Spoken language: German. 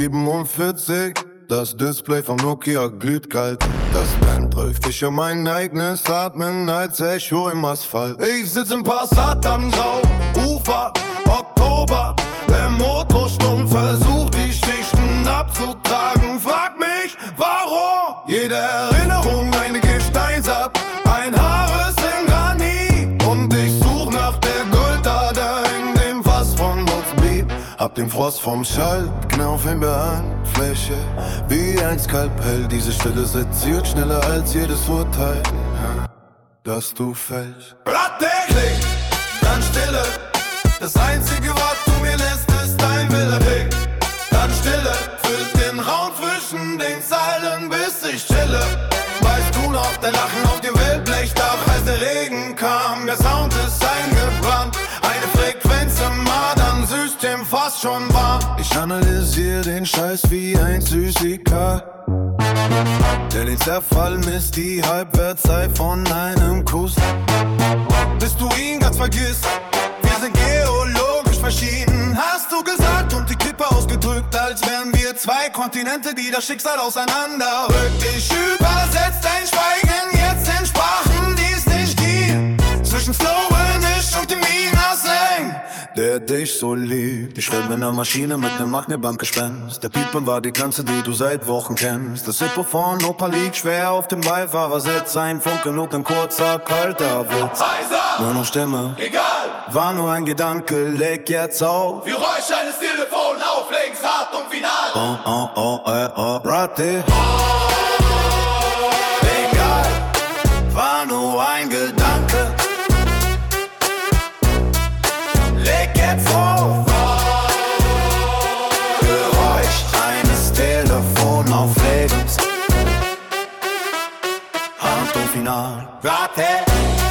47, das Display vom Nokia glüht kalt. Das Band trifft sich um mein eigenes Atmen als Echo im Asphalt. Ich sitz im Passat am Grauufer, Oktober. Der Motor stumm versucht die Schichten abzutragen. Frag mich, warum? Jede Erinnerung eine Gesteinsab, ein Haares in Granit. Und ich such nach der Goldader in dem Fass von uns blieb. Hab den Frost vom Schaltknauf in Behandfläche, wie ein Skalpell. Diese Stille seziert schneller als jedes Urteil, dass du fällst. Täglich, dann Stille. Das Einzige, was du mir lässt, ist dein Wille. Dann Stille, füllt den Raum zwischen den Zeilen, bis ich chille. Weißt du noch, dein Lachen auf dem Wildblechdach, als der Regen kam, der Sound ist eingebrannt. Eine Frequenz im Adernsystem, fast schon warm. Ich analysiere den Scheiß wie ein Süßigkeit, der den Zerfall misst, die Halbwertszeit von einem Kuss. Bis du ihn ganz vergisst, wir sind geologisch verschieden, hast du gesagt und die Klippe ausgedrückt, als wären wir zwei Kontinente, die das Schicksal auseinanderrückt. Ich übersetz dein Schweigen jetzt in Sprachen, die es nicht gibt, zwischen Slowenish und dem Wiener-Slang, der dich so liebt. Ich schreib mit einer Maschine mit nem Magnetbankgespenst. Der Piepen war die Grenze, die du seit Wochen kennst. Das Hippo von Opa liegt schwer auf dem Beifahrersitz. Ein Funke genug, ein kurzer, kalter Witz. Nur noch Stimme, egal, war nur ein Gedanke, leg jetzt auf. Wie Geräusch eines Telefon auflegst, hart und final. Ratte. Egal, war nur ein Gedanke, leg jetzt auf. Geräusch eines Telefonauflegens, hart und final. Ratte.